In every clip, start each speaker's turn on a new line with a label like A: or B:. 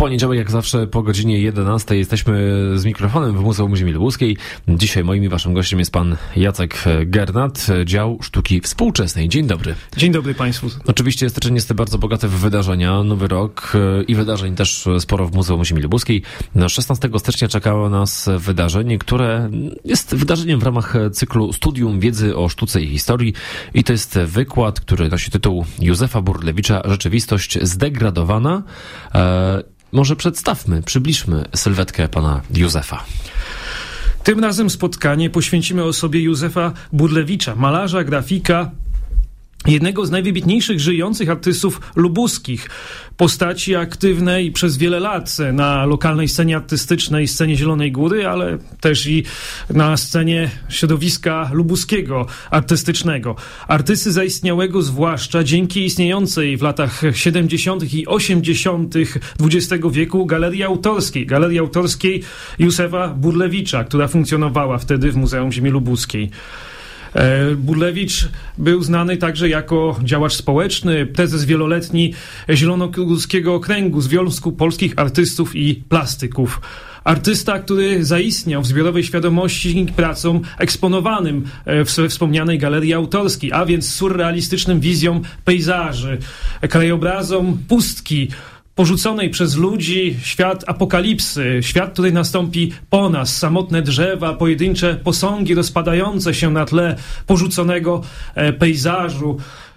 A: Poniedziałek, jak zawsze, po godzinie 11 jesteśmy z mikrofonem w Muzeum Ziemi Lubuskiej. Dzisiaj moim i waszym gościem jest pan Jacek Gernat, dział sztuki współczesnej. Dzień dobry.
B: Dzień dobry państwu.
A: Oczywiście styczeń jest bardzo bogaty w wydarzenia, nowy rok i wydarzeń też sporo w Muzeum Ziemi Lubuskiej. 16 stycznia czekało nas wydarzenie, które jest wydarzeniem w ramach cyklu Studium Wiedzy o Sztuce i Historii i to jest wykład, który nosi tytuł Józefa Burlewicza Rzeczywistość zdegradowana. Może przybliżmy sylwetkę pana Józefa.
B: Tym razem spotkanie poświęcimy osobie Józefa Burlewicza, malarza, grafika, jednego z najwybitniejszych żyjących artystów lubuskich, postaci aktywnej przez wiele lat na lokalnej scenie artystycznej, scenie Zielonej Góry, ale też i na scenie środowiska lubuskiego artystycznego. Artysty zaistniałego zwłaszcza dzięki istniejącej w latach 70. i 80. XX wieku Galerii Autorskiej Józefa Burlewicza, która funkcjonowała wtedy w Muzeum Ziemi Lubuskiej. Burlewicz był znany także jako działacz społeczny, prezes wieloletni Zielonogórskiego Okręgu Związku Polskich Artystów i Plastyków. Artysta, który zaistniał w zbiorowej świadomości pracą eksponowanym w wspomnianej Galerii Autorskiej, a więc surrealistycznym wizjom pejzaży, krajobrazom pustki, porzuconej przez ludzi, świat apokalipsy, świat, który nastąpi po nas, samotne drzewa, pojedyncze posągi rozpadające się na tle porzuconego pejzażu,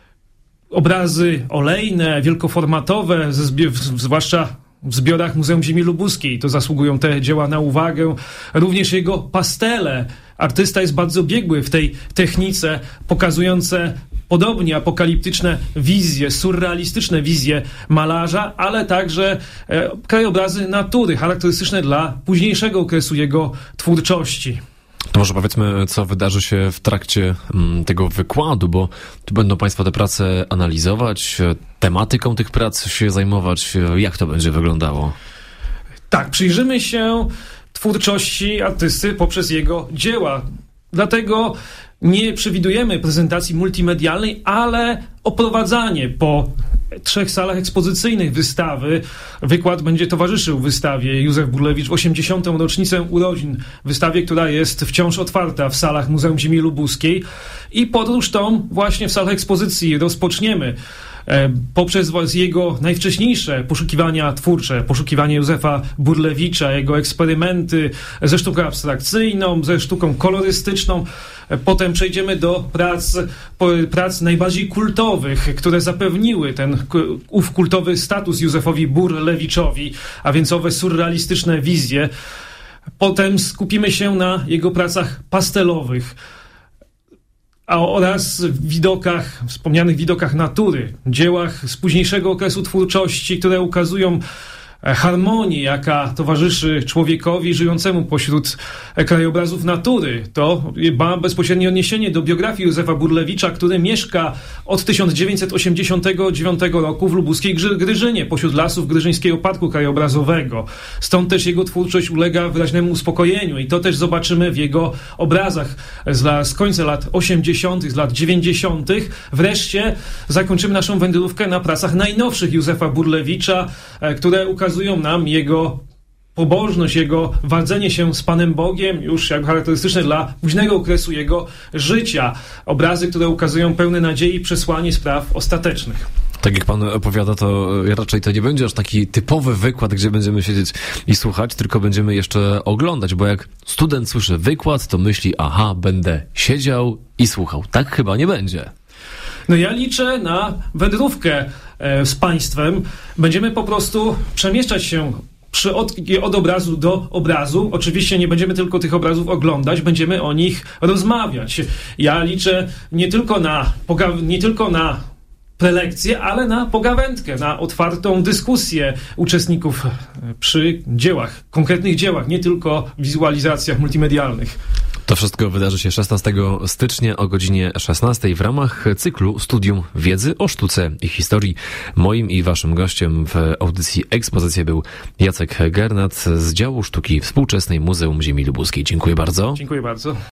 B: obrazy olejne, wielkoformatowe, zwłaszcza w zbiorach Muzeum Ziemi Lubuskiej, to zasługują te dzieła na uwagę, również jego pastele. Artysta jest bardzo biegły w tej technice, pokazujące podobnie apokaliptyczne wizje, surrealistyczne wizje malarza, ale także krajobrazy natury, charakterystyczne dla późniejszego okresu jego twórczości.
A: To może powiedzmy, co wydarzy się w trakcie tego wykładu, bo tu będą państwo te prace analizować, tematyką tych prac się zajmować. Jak to będzie wyglądało?
B: Tak, przyjrzymy się twórczości artysty poprzez jego dzieła. Dlatego nie przewidujemy prezentacji multimedialnej, ale oprowadzanie po 3 salach ekspozycyjnych wystawy. Wykład będzie towarzyszył wystawie Józef Burlewicz w 80. rocznicę urodzin. Wystawie, która jest wciąż otwarta w salach Muzeum Ziemi Lubuskiej. I podróż tą właśnie w salach ekspozycji rozpoczniemy poprzez jego najwcześniejsze poszukiwania twórcze, poszukiwanie Józefa Burlewicza, jego eksperymenty ze sztuką abstrakcyjną, ze sztuką kolorystyczną. Potem przejdziemy do prac najbardziej kultowych, które zapewniły ów kultowy status Józefowi Burlewiczowi, a więc owe surrealistyczne wizje. Potem skupimy się na jego pracach pastelowych oraz wspomnianych widokach natury, dziełach z późniejszego okresu twórczości, które ukazują harmonii, jaka towarzyszy człowiekowi żyjącemu pośród krajobrazów natury. To ma bezpośrednie odniesienie do biografii Józefa Burlewicza, który mieszka od 1989 roku w lubuskiej Gryżynie, pośród lasów Gryżyńskiego Parku Krajobrazowego. Stąd też jego twórczość ulega wyraźnemu uspokojeniu i to też zobaczymy w jego obrazach z końca lat 80., z lat 90. Wreszcie zakończymy naszą wędrówkę na pracach najnowszych Józefa Burlewicza, które ukazują nam jego pobożność, jego wardzenie się z Panem Bogiem, już jakby charakterystyczne dla późnego okresu jego życia. Obrazy, które ukazują pełne nadziei przesłanie spraw ostatecznych.
A: Tak jak pan opowiada, to raczej to nie będzie aż taki typowy wykład, gdzie będziemy siedzieć i słuchać, tylko będziemy jeszcze oglądać, bo jak student słyszy wykład, to myśli, aha, będę siedział i słuchał. Tak chyba nie będzie.
B: No ja liczę na wędrówkę z państwem. Będziemy po prostu przemieszczać się od obrazu do obrazu. Oczywiście nie będziemy tylko tych obrazów oglądać, będziemy o nich rozmawiać. Ja liczę nie tylko na prelekcję, ale na pogawędkę, na otwartą dyskusję uczestników przy dziełach, konkretnych dziełach, nie tylko wizualizacjach multimedialnych.
A: To wszystko wydarzy się 16 stycznia o godzinie 16 w ramach cyklu Studium Wiedzy o Sztuce i Historii. Moim i waszym gościem w audycji Ekspozycja był Jacek Gernat z działu sztuki współczesnej Muzeum Ziemi Lubuskiej. Dziękuję bardzo.
B: Dziękuję bardzo.